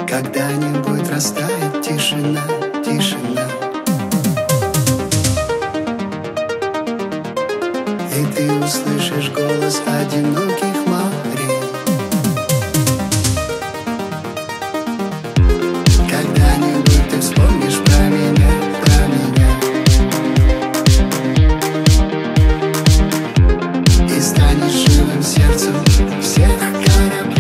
Когда-нибудь растает тишина, тишина, и ты услышишь голос одиноких морей. Когда-нибудь ты вспомнишь про меня, про меня, и станешь живым сердцем всех кораблей.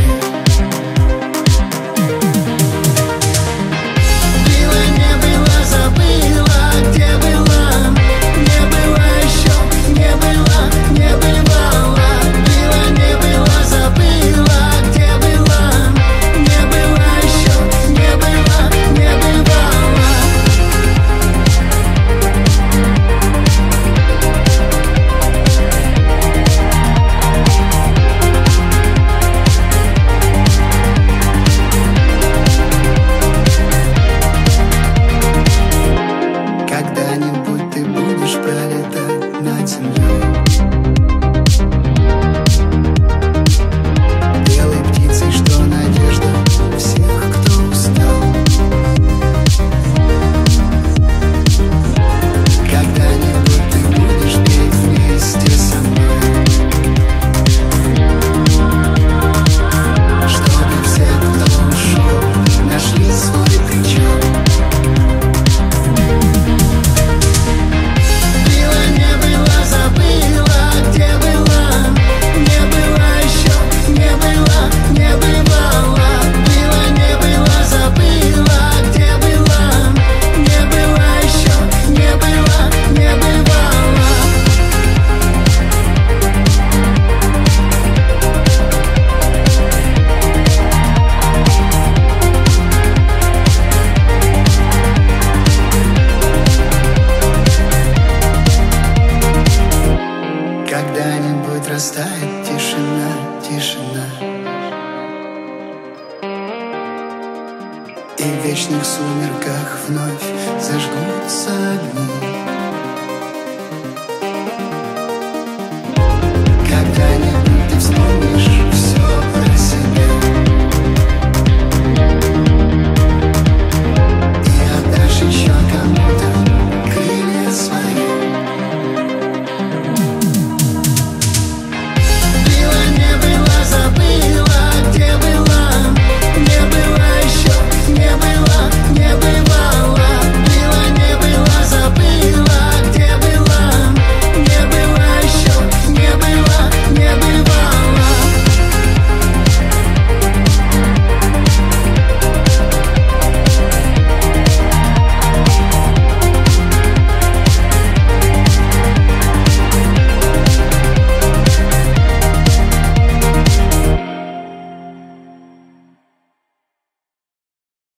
Когда-нибудь ты будешь пролетать над землей белой птицей, что надежда всех, кто устал. Когда-нибудь ты будешь петь вместе со мной, чтобы все, кто ушел, нашли свой причал. Когда-нибудь растает тишина, тишина, и в вечных сумерках вновь зажгутся огни.